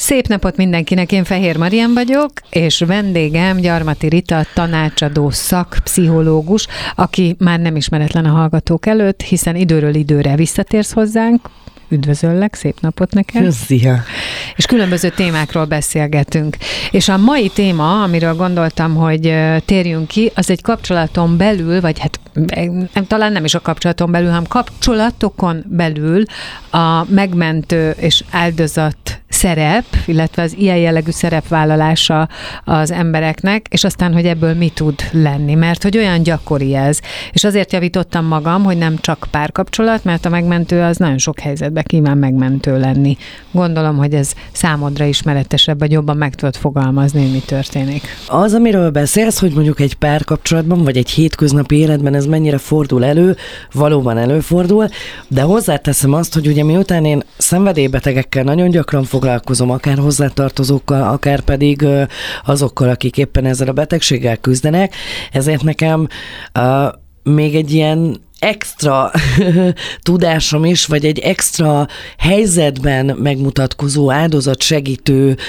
Szép napot mindenkinek, én Fehér Marian vagyok, és vendégem Gyarmati Rita, tanácsadó szakpszichológus, aki már nem ismeretlen a hallgatók előtt, hiszen időről időre visszatérsz hozzánk. Üdvözöllek, szép napot neked. Szia! És különböző témákról beszélgetünk. És a mai téma, amiről gondoltam, hogy térjünk ki, az egy kapcsolaton belül, vagy hát talán nem is a kapcsolaton belül, hanem kapcsolatokon belül a megmentő és áldozat szerep, illetve az ilyen jellegű szerepvállalása az embereknek, és aztán, hogy ebből mi tud lenni, mert hogy olyan gyakori ez. És azért javítottam magam, hogy nem csak párkapcsolat, mert a megmentő az nagyon sok helyzetben kíván megmentő lenni. Gondolom, hogy ez számodra ismeretesebb, vagy jobban meg tudod fogalmazni, hogy mi történik. Az, amiről beszélsz, hogy mondjuk egy párkapcsolatban, vagy egy hétköznapi életben ez mennyire fordul elő, valóban előfordul, de hozzáteszem azt, hogy ugye miután én szenvedélybetegekkel nagyon gyakran foglalkozom, akár hozzátartozókkal, akár pedig azokkal, akik éppen ezzel a betegséggel küzdenek, ezért nekem még egy ilyen extra tudásom is, vagy egy extra helyzetben megmutatkozó áldozatsegítő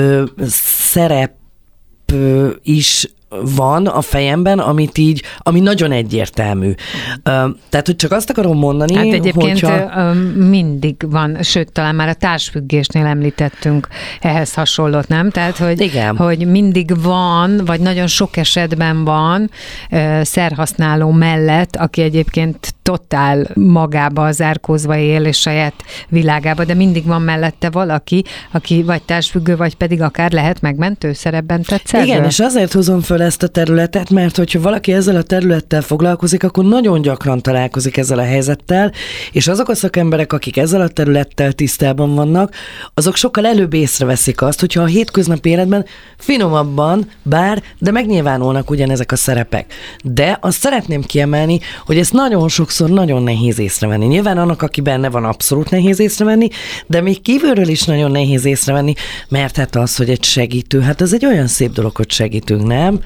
szerep is van a fejemben, ami nagyon egyértelmű. Tehát, hogy csak azt akarom mondani, hát egyébként mindig van, sőt, talán már a társfüggésnél említettünk ehhez hasonlót, nem? Tehát, hogy mindig van, vagy nagyon sok esetben van szerhasználó mellett, aki egyébként totál magába zárkózva él, és saját világába, de mindig van mellette valaki, aki vagy társfüggő, vagy pedig akár lehet megmentő szerepben tetszett. Igen, és azért hozom föl ezt a területet, mert hogyha valaki ezzel a területtel foglalkozik, akkor nagyon gyakran találkozik ezzel a helyzettel, és azok a szakemberek, akik ezzel a területtel tisztában vannak, azok sokkal előbb észreveszik azt, hogyha a hétköznapi életben finomabban, de megnyilvánulnak ugyanezek a szerepek. De azt szeretném kiemelni, hogy ezt nagyon sokszor nagyon nehéz észrevenni. Nyilván annak, aki benne van, abszolút nehéz észrevenni, de még kívülről is nagyon nehéz észrevenni, mert hát az, hogy egy segítő, hát ez egy olyan szép dolog, hogy segítünk, nem?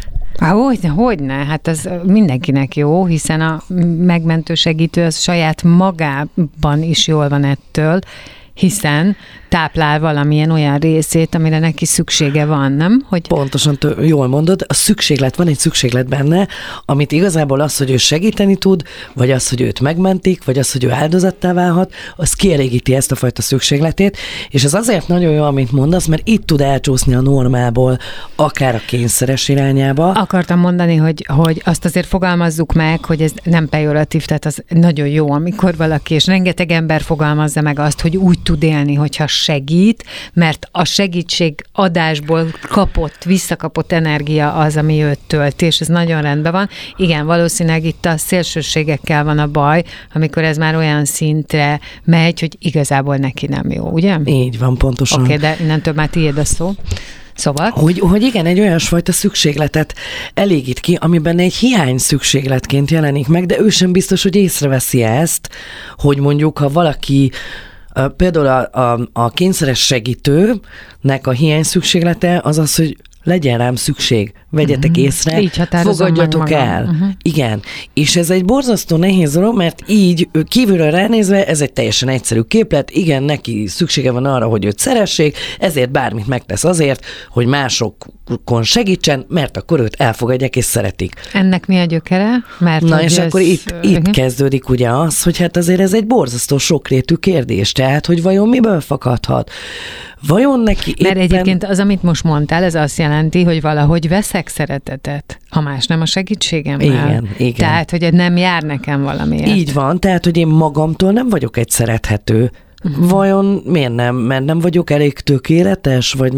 Hogyne, hát az mindenkinek jó, hiszen a megmentő segítő az saját magában is jól van ettől, hiszen táplál valamilyen olyan részét, amire neki szüksége van, nem? Hogy... Pontosan, jól mondod, a szükséglet, van egy szükséglet benne, amit igazából az, hogy ő segíteni tud, vagy az, hogy őt megmentik, vagy az, hogy ő áldozattá válhat, az kielégíti ezt a fajta szükségletét, és ez azért nagyon jó, amit mondasz, mert itt tud elcsúszni a normából, akár a kényszeres irányába. Akartam mondani, hogy azt azért fogalmazzuk meg, hogy ez nem pejoratív, tehát az nagyon jó, amikor valaki, és rengeteg ember fogalmazza meg azt, hogy úgy tud élni, hogyha segít, mert a segítség adásból visszakapott energia az, ami őt tölti, és ez nagyon rendben van. Igen, valószínűleg itt a szélsőségekkel van a baj, amikor ez már olyan szintre megy, hogy igazából neki nem jó, ugye? Így van, pontosan. Oké, de innentől már tiéd a szó. Szóval? Hogy igen, egy olyasfajta szükségletet elégít ki, amiben egy hiány szükségletként jelenik meg, de ő sem biztos, hogy észreveszi ezt, hogy mondjuk, ha valaki például a kényszeres segítőnek a hiány szükséglete az az, hogy legyen rám szükség, vegyetek észre, fogadjatok el. Igen, és ez egy borzasztó nehéz dolog, mert így kívülről ránézve ez egy teljesen egyszerű képlet, igen, neki szüksége van arra, hogy őt szeressék, ezért bármit megtesz azért, hogy másokon segítsen, mert akkor őt elfogadják és szeretik. Ennek mi a gyökere? Na és akkor itt kezdődik ugye az, hogy hát azért ez egy borzasztó sokrétű kérdés, tehát hogy vajon miből fakadhat? Vajon neki Mert egyébként az, amit most mondtál, ez azt jelenti, hogy valahogy veszek szeretetet, ha más nem a segítségemmel. Igen. Tehát, hogy nem jár nekem valamiért. Így van, tehát, hogy én magamtól nem vagyok egy szerethető. Vajon miért nem? Mert nem vagyok elég tökéletes, vagy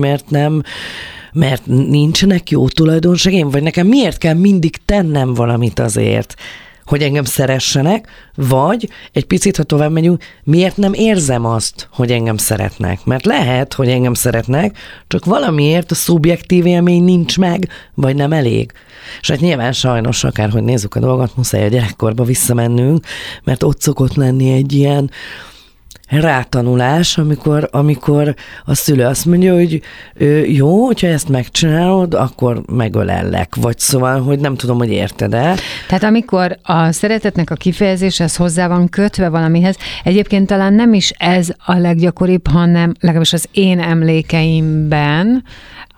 mert nincsenek jó tulajdonságaim, vagy nekem miért kell mindig tennem valamit azért, hogy engem szeressenek, vagy egy picit, ha tovább megyünk, miért nem érzem azt, hogy engem szeretnek? Mert lehet, hogy engem szeretnek, csak valamiért a szubjektív élmény nincs meg, vagy nem elég. És hát nyilván sajnos, akárhogy nézzük a dolgot, muszáj a gyerekkorba visszamennünk, mert ott szokott lenni egy ilyen rátanulás, amikor a szülő azt mondja, hogy jó, hogyha ezt megcsinálod, akkor megölellek. Vagy szóval, hogy nem tudom, hogy érted-e. Tehát amikor a szeretetnek a kifejezéshez hozzá van kötve valamihez, egyébként talán nem is ez a leggyakoribb, hanem legalábbis az én emlékeimben,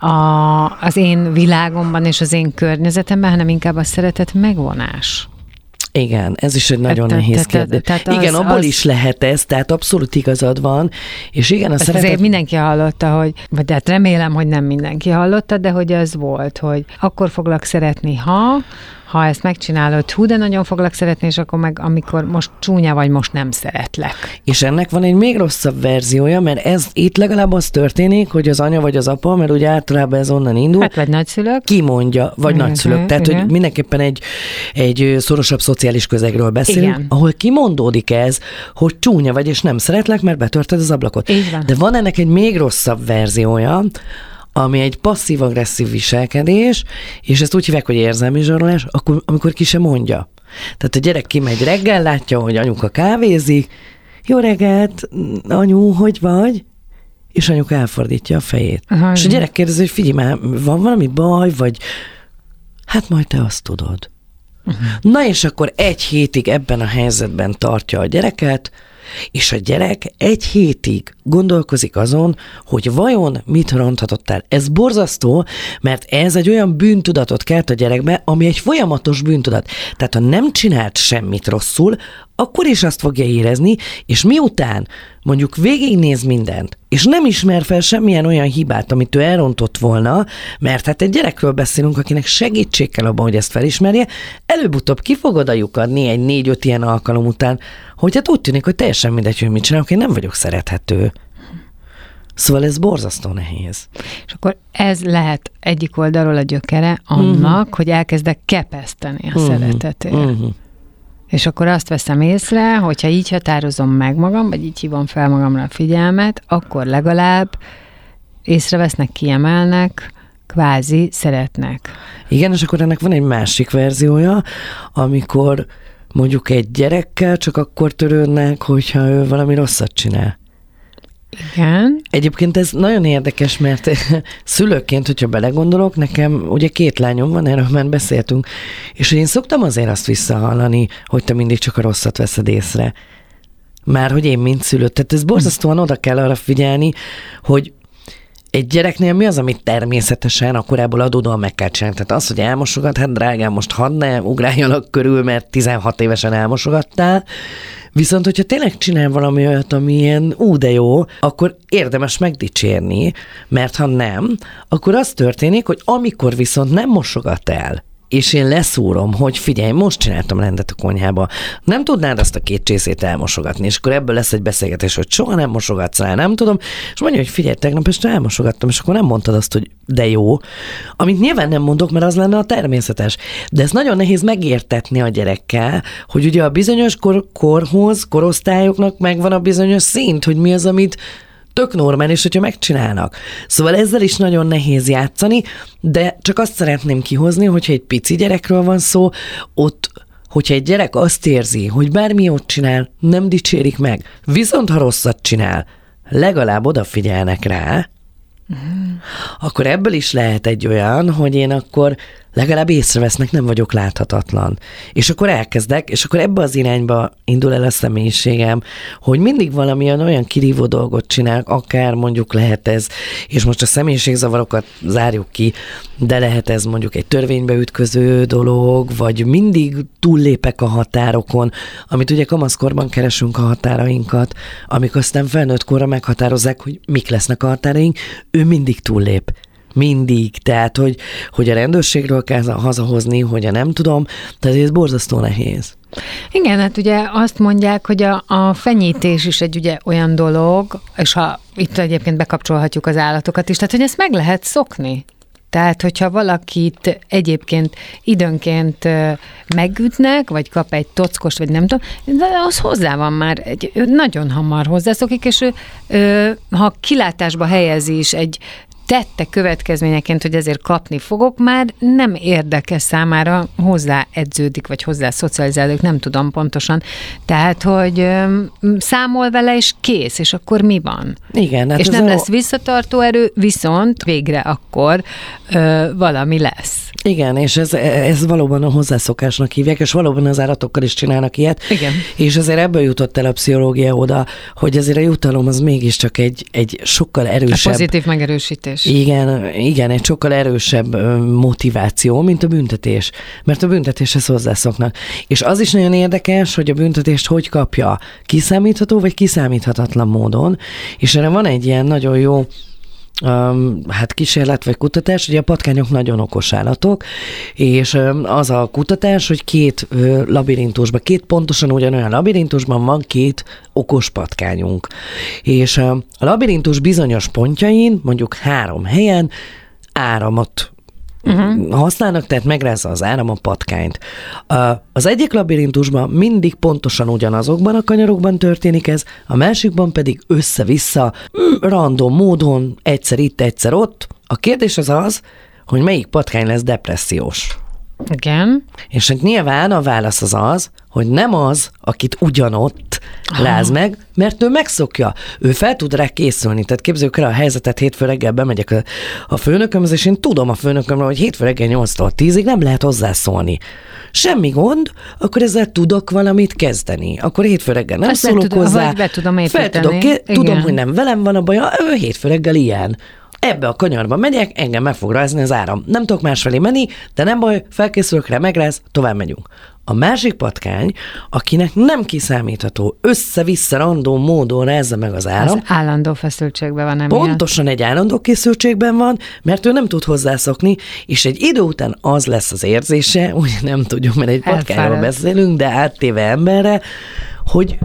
az én világomban és az én környezetemben, hanem inkább a szeretet megvonás. Igen, ez is egy nagyon nehéz kérdés. Igen, abból is lehet ez, tehát abszolút igazad van, és igen, a szeretet... Azért mindenki hallotta, vagy hát remélem, hogy nem mindenki hallotta, de hogy az volt, hogy akkor foglak szeretni, ha ezt megcsinálod, de nagyon foglak szeretni, és akkor meg amikor most csúnya vagy, most nem szeretlek. És ennek van egy még rosszabb verziója, mert itt legalább az történik, hogy az anya vagy az apa, mert ugye általában ez onnan indul. Hát vagy nagyszülők. Kimondja, vagy nagyszülők. Tehát, hogy mindenképpen egy szorosabb szociális közegről beszélünk, igen. ahol kimondódik ez, hogy csúnya vagy, és nem szeretlek, mert betörted az ablakot. De van ennek egy még rosszabb verziója, ami egy passzív-agresszív viselkedés, és ezt úgy hívják, hogy érzelmi zsarolás, akkor, amikor ki sem mondja. Tehát a gyerek kimegy reggel, látja, hogy anyuka kávézik, jó reggelt, anyu, hogy vagy? És anyuka elfordítja a fejét. Aha, és a gyerek kérdezi, hogy figyelj már, van valami baj, vagy hát majd te azt tudod. Na és akkor 1 hétig ebben a helyzetben tartja a gyereket, és a gyerek 1 hétig gondolkozik azon, hogy vajon mit ronthatott el. Ez borzasztó, mert ez egy olyan bűntudatot kelt a gyerekbe, ami egy folyamatos bűntudat. Tehát ha nem csinált semmit rosszul, akkor is azt fogja érezni, és miután mondjuk végignéz mindent, és nem ismer fel semmilyen olyan hibát, amit ő elrontott volna, mert hát egy gyerekről beszélünk, akinek segítség kell abban, hogy ezt felismerje, előbb-utóbb ki fog oda lyukadni egy 4-5 ilyen alkalom után, hogy hát úgy tűnik, hogy teljesen mindegy, hogy mit csinálok, én nem vagyok szerethető. Szóval ez borzasztó nehéz. És akkor ez lehet egyik oldalról a gyökere annak, hogy elkezdek kepeszteni a szeretetért. És akkor azt veszem észre, hogyha így határozom meg magam, vagy így hívom fel magamra a figyelmet, akkor legalább észrevesznek, kiemelnek, kvázi szeretnek. Igen, és akkor ennek van egy másik verziója, amikor mondjuk egy gyerekkel csak akkor törődnek, hogyha ő valami rosszat csinál. Igen. Egyébként ez nagyon érdekes, mert szülőként, hogyha belegondolok, nekem ugye 2 lányom van, erről már beszéltünk, és én szoktam azért azt visszahallani, hogy te mindig csak a rosszat veszed észre. Már hogy én mint szülő. Tehát ez borzasztóan oda kell arra figyelni, hogy egy gyereknél mi az, amit természetesen a korából adódóan meg kell csinálni. Tehát az, hogy elmosogat, hát drágám, most hadd ne ugráljanak körül, mert 16 évesen elmosogattál. Viszont, hogyha tényleg csinál valami olyat, ami ilyen de jó, akkor érdemes megdicsérni, mert ha nem, akkor az történik, hogy amikor viszont nem mosogat el, és én leszúrom, hogy figyelj, most csináltam rendet a konyhába, nem tudnád azt a 2 csészét elmosogatni, és akkor ebből lesz egy beszélgetés, hogy soha nem mosogatsz rá, nem tudom, és mondja, hogy figyelj, tegnap este elmosogattam, és akkor nem mondtad azt, hogy de jó, amit nyilván nem mondok, mert az lenne a természetes. De ez nagyon nehéz megértetni a gyerekkel, hogy ugye a bizonyos korosztályoknak megvan a bizonyos szint, hogy mi az, amit tök normális, hogyha megcsinálnak. Szóval ezzel is nagyon nehéz játszani, de csak azt szeretném kihozni, hogyha egy pici gyerekről van szó, ott, hogyha egy gyerek azt érzi, hogy bármi jót csinál, nem dicsérik meg. Viszont ha rosszat csinál, legalább odafigyelnek rá, akkor ebből is lehet egy olyan, hogy én akkor legalább észrevesznek, nem vagyok láthatatlan. És akkor elkezdek, és akkor ebbe az irányba indul el a személyiségem, hogy mindig valamilyen olyan kirívó dolgot csinálok, akár mondjuk lehet ez, és most a személyiségzavarokat zárjuk ki, de lehet ez mondjuk egy törvénybe ütköző dolog, vagy mindig túllépek a határokon, amit ugye kamaszkorban keresünk a határainkat, amik aztán felnőtt korra meghatározzák, hogy mik lesznek a határaink, ő mindig túllép. Mindig. Tehát, hogy a rendőrségről kell hazahozni, hogy nem tudom, tehát ez borzasztó nehéz. Igen, hát ugye azt mondják, hogy a fenyítés is egy ugye olyan dolog, és ha itt egyébként bekapcsolhatjuk az állatokat is, tehát hogy ezt meg lehet szokni. Tehát, hogyha valakit egyébként időnként megütnek, vagy kap egy tockost, vagy nem tudom, de az hozzá van már, nagyon hamar hozzászokik, és ha kilátásba helyezi is egy tette következményeként, hogy ezért kapni fogok, már nem érdekes számára, hozzá edződik, vagy hozzá szocializálódik, nem tudom pontosan. Tehát, hogy számol vele, és kész, és akkor mi van? Igen. Hát és nem lesz visszatartó erő, viszont végre akkor valami lesz. Igen, és ez valóban a hozzászokásnak hívják, és valóban az állatokkal is csinálnak ilyet. Igen. És azért ebből jutott el a pszichológia oda, hogy azért a jutalom az mégiscsak egy sokkal erősebb... A pozitív megerősítés. Igen, egy sokkal erősebb motiváció, mint a büntetés. Mert a büntetéshez hozzászoknak. És az is nagyon érdekes, hogy a büntetést hogy kapja. Kiszámítható vagy kiszámíthatatlan módon. És erre van egy ilyen nagyon jó kísérlet vagy kutatás, hogy a patkányok nagyon okos állatok, és az a kutatás, hogy két labirintusban, pontosan ugyanolyan labirintusban van két okos patkányunk. És a labirintus bizonyos pontjain, mondjuk 3 helyen áramot használnak, tehát megrázza az áram a patkányt. Az egyik labirintusban mindig pontosan ugyanazokban a kanyarokban történik ez, a másikban pedig össze-vissza, random módon, egyszer itt, egyszer ott. A kérdés az, hogy melyik patkány lesz depressziós. Igen. És hát nyilván a válasz az, hogy nem az, akit ugyanott láz meg, mert ő megszokja. Ő fel tud rá készülni. Tehát képzeljük el a helyzetet, hétfő reggel bemegyek a főnökömhöz, és én tudom a főnökömről, hogy hétfő reggel 8-tól 10-ig nem lehet hozzászólni. Semmi gond, akkor ezzel tudok valamit kezdeni. Akkor hétfő reggel nem szólok hozzá. Be tudom építeni. Tudom, hogy nem velem van a baja, ő hétfő reggel ilyen. Ebbe a kanyarba megyek, engem meg fog rázni az áram. Nem tudok másfelé menni, de nem baj, felkészülök rá, megráz, tovább megyünk. A másik patkány, akinek nem kiszámítható, össze-vissza random módon rázza meg az áram. Az állandó feszültségben van emiatt. Pontosan egy állandó készültségben van, mert ő nem tud hozzászokni, és egy idő után az lesz az érzése, ugye nem tudjuk, mert egy patkányról beszélünk, de áttéve emberre, hogy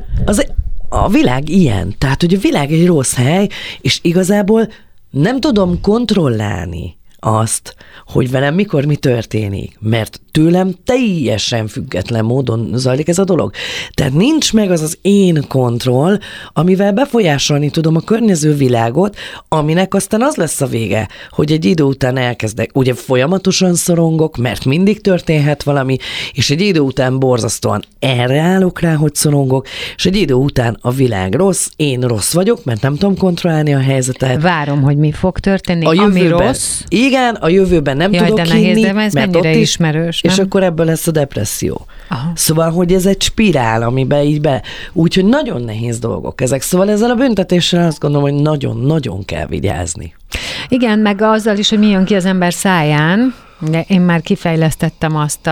a világ ilyen. Tehát, hogy a világ egy rossz hely, és igazából nem tudom kontrollálni azt, hogy velem mikor mi történik, mert tőlem teljesen független módon zajlik ez a dolog. Tehát nincs meg az én kontroll, amivel befolyásolni tudom a környező világot, aminek aztán az lesz a vége, hogy egy idő után elkezdek, ugye folyamatosan szorongok, mert mindig történhet valami, és egy idő után borzasztóan erre állok rá, hogy szorongok, és egy idő után a világ rossz, én rossz vagyok, mert nem tudom kontrollálni a helyzetet. Várom, hogy mi fog történni, ami rossz. Igen, a jövőben nem tudok hinni, mert ott ismerős, és akkor ebből lesz a depresszió. Aha. Szóval, hogy ez egy spirál, amiben így úgyhogy nagyon nehéz dolgok ezek. Szóval ezzel a büntetéssel azt gondolom, hogy nagyon-nagyon kell vigyázni. Igen, meg azzal is, hogy mi jön ki az ember száján. Én már kifejlesztettem azt,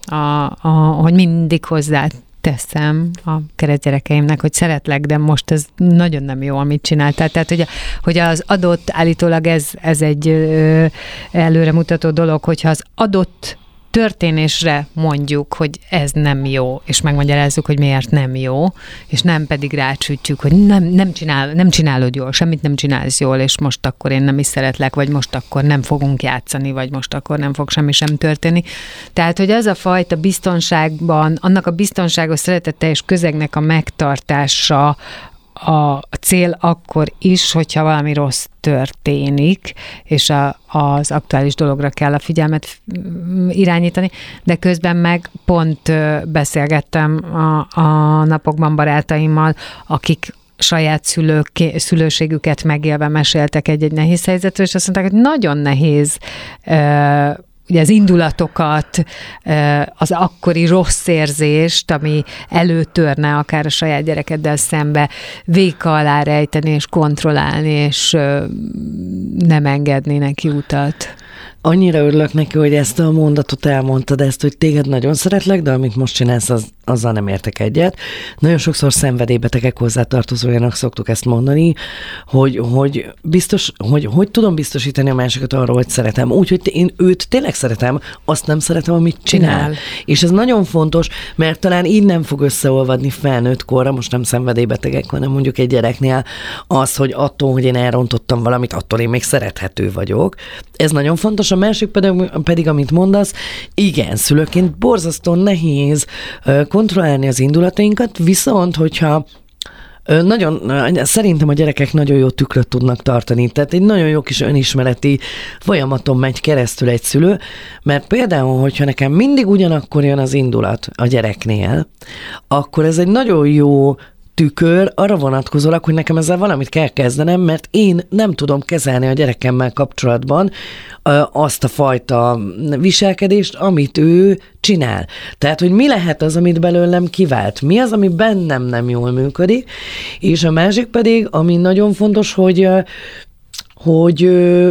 hogy mindig hozzá teszem a keresztgyerekeimnek, hogy szeretlek, de most ez nagyon nem jó, amit csináltál. Tehát, hogy az adott, állítólag ez egy előremutató dolog, hogyha az adott történésre mondjuk, hogy ez nem jó, és megmagyarázzuk, hogy miért nem jó, és nem pedig rácsütjük, hogy nem csinálod jól, semmit nem csinálsz jól, és most akkor én nem is szeretlek, vagy most akkor nem fogunk játszani, vagy most akkor nem fog semmi sem történni. Tehát, hogy az a fajta biztonságban, annak a biztonságos, szeretetteljes közegnek a megtartása a cél akkor is, hogyha valami rossz történik, és az aktuális dologra kell a figyelmet irányítani, de közben meg pont beszélgettem a napokban barátaimmal, akik saját szülőségüket megélve meséltek egy nehéz helyzetről, és azt mondták, hogy nagyon nehéz ugye az indulatokat, az akkori rossz érzést, ami előtörne akár a saját gyerekeddel szembe, véka alá rejteni és kontrollálni, és nem engedni neki utat. Annyira örülök neki, hogy ezt a mondatot elmondtad, ezt, hogy téged nagyon szeretlek, de amit most csinálsz, azzal nem értek egyet. Nagyon sokszor szenvedélybetegek hozzátartozójának szoktuk ezt mondani, hogy biztos, hogy tudom biztosítani a másikat arról, hogy szeretem. Úgyhogy én őt tényleg szeretem, azt nem szeretem, amit csinál. És ez nagyon fontos, mert talán így nem fog összeolvadni felnőtt korra, most nem szenvedélybetegek, hanem mondjuk egy gyereknél az, hogy attól, hogy én elrontottam valamit, attól én még szerethető vagyok. Ez nagyon fontos. A másik pedig, amit mondasz, igen, szülőként borzasztóan nehéz kontrollálni az indulatainkat, viszont hogyha Szerintem a gyerekek nagyon jó tükröt tudnak tartani, tehát egy nagyon jó kis önismereti folyamaton megy keresztül egy szülő, mert például, hogyha nekem mindig ugyanakkor jön az indulat a gyereknél, akkor ez egy nagyon jó tükör arra vonatkozólag, hogy nekem ezzel valamit kell kezdenem, mert én nem tudom kezelni a gyerekemmel kapcsolatban azt a fajta viselkedést, amit ő csinál. Tehát, hogy mi lehet az, amit belőlem kivált, mi az, ami bennem nem jól működik, és a másik pedig, ami nagyon fontos, hogy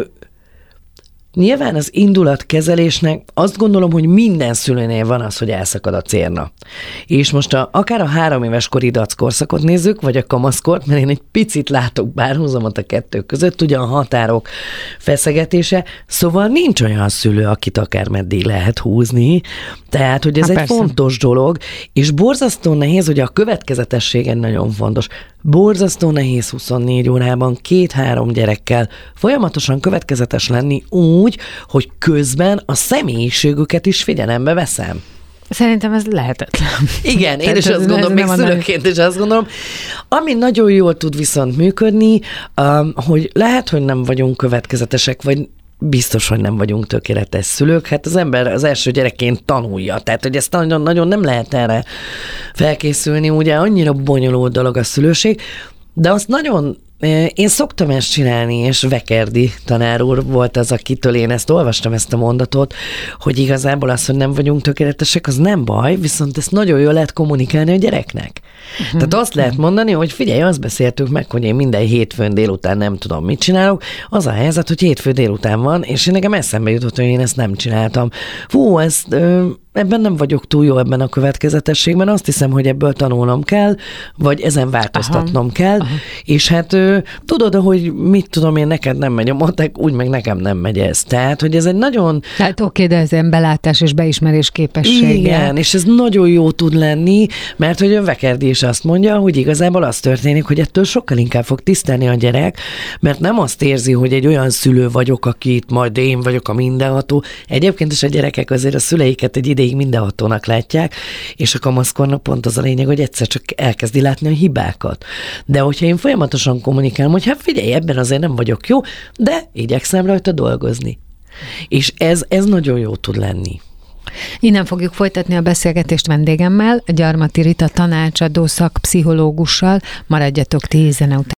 nyilván az indulatkezelésnek azt gondolom, hogy minden szülőnél van az, hogy elszakad a cérna. És most akár a 3 éves kori dackorszakot nézzük, vagy a kamaszkort, mert én egy picit látok párhuzamot a kettő között, ugye a határok feszegetése, szóval nincs olyan szülő, akit akár meddig lehet húzni, tehát, hogy ez egy fontos dolog, és borzasztó nehéz, ugye a következetességen nagyon fontos. Borzasztó nehéz 24 órában 2-3 gyerekkel folyamatosan következetes lenni úgy, hogy közben a személyiségüket is figyelembe veszem. Szerintem ez lehetetlen. Igen, én is azt gondolom, még szülőként is azt gondolom. Ami nagyon jól tud viszont működni, hogy lehet, hogy nem vagyunk következetesek, vagy biztos, hogy nem vagyunk tökéletes szülők. Hát az ember az első gyerekként tanulja, tehát hogy ezt nagyon nem lehet erre felkészülni, ugye annyira bonyolult dolog a szülőség, de azt nagyon, én szoktam ezt csinálni, és Vekerdi tanár úr volt az, akitől én ezt olvastam, ezt a mondatot, hogy igazából az, hogy nem vagyunk tökéletesek, az nem baj, viszont ezt nagyon jól lehet kommunikálni a gyereknek. Tehát azt lehet mondani, hogy figyelj, azt beszéltük meg, hogy én minden hétfőn délután nem tudom, mit csinálok. Az a helyzet, hogy hétfő délután van, és én nekem eszembe jutott, hogy én ezt nem csináltam. Ebben nem vagyok túl jó ebben a következetességben, azt hiszem, hogy ebből tanulnom kell, vagy ezen változtatnom kell, és hát tudod, hogy mit tudom én, neked nem megy a matek, úgy meg nekem nem megy ez. Tehát, hogy ez egy nagyon... Hát oké, de ez ilyen belátás és beismerés képessége. Igen, és ez nagyon jó tud lenni, mert hogy a Vekerdi is azt mondja, hogy igazából az történik, hogy ettől sokkal inkább fog tisztelni a gyerek, mert nem azt érzi, hogy egy olyan szülő vagyok, akit majd én vagyok a mindenható. Egyébként is a gyerekek azért a szüleiket egy ideig mindenhatónak látják, és a kamaszkornak pont az a lényeg, hogy egyszer csak elkezdi látni a hibákat. De hogyha én folyamatosan kommunikálom, hogy hát figyelj, ebben azért nem vagyok jó, de igyekszem rajta dolgozni. És ez nagyon jó tud lenni. Innen fogjuk folytatni a beszélgetést vendégemmel, Gyarmati Rita tanácsadó szakpszichológussal. Maradjatok 10 zene után.